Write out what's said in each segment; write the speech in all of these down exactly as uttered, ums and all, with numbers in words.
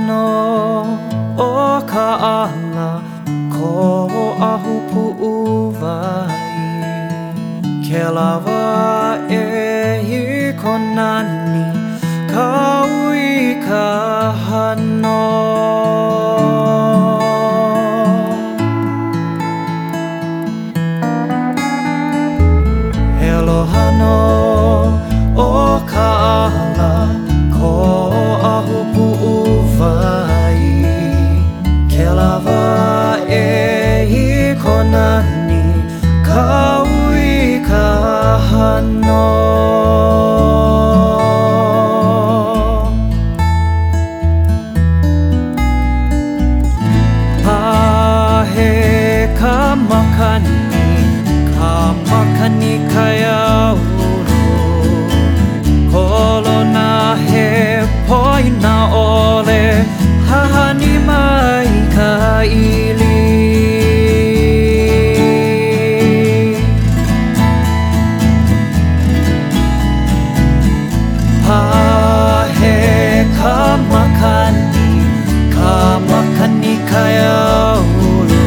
no o ka ala ko ahu pu'uwai ke lawa e hi konani kaui ka hano he aloha no o ka ala ko ahu pu'uwai ke lawa e hi konani kaui ka hano pahe ka makani ka makani kai auru kolona he poina ole hahani mai ka ili pahe ka makani ka makani kai aulu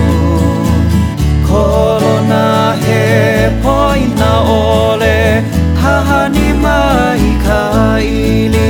kolona he poina ole hahani mai ka ili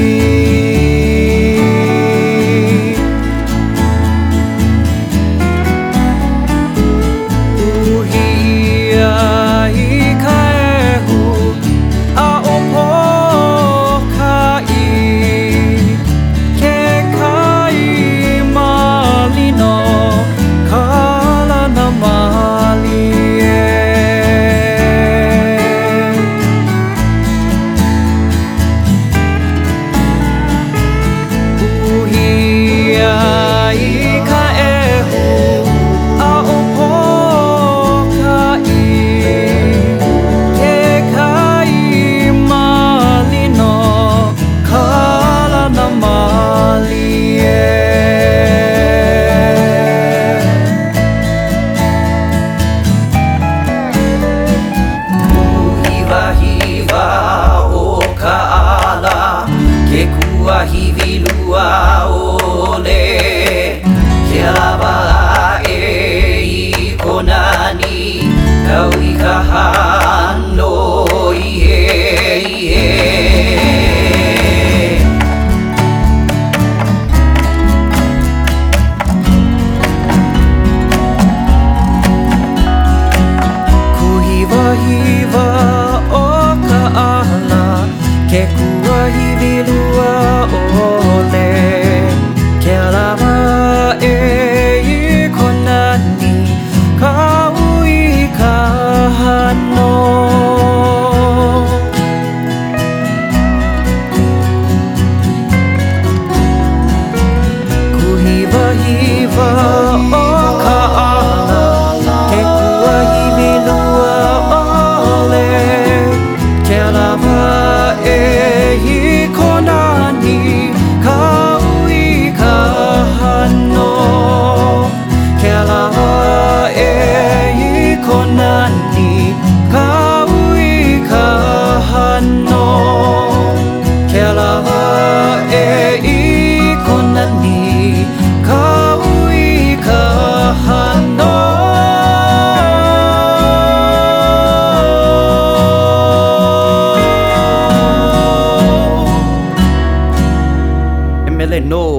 hivi lua ole ke lawa e i konani kaui ka hano ie ie kuhiwa hiwa o ka ala ke kua hivi lua ole ke lawa e i konani kaui ka hano kuhiwa hiwa o ka ala ke kua hivi lua ole ke lawa e i konani kaui ka hano ke lawa e i konani kaui ka hano ke lawa e i konani kaui ka hano Emele no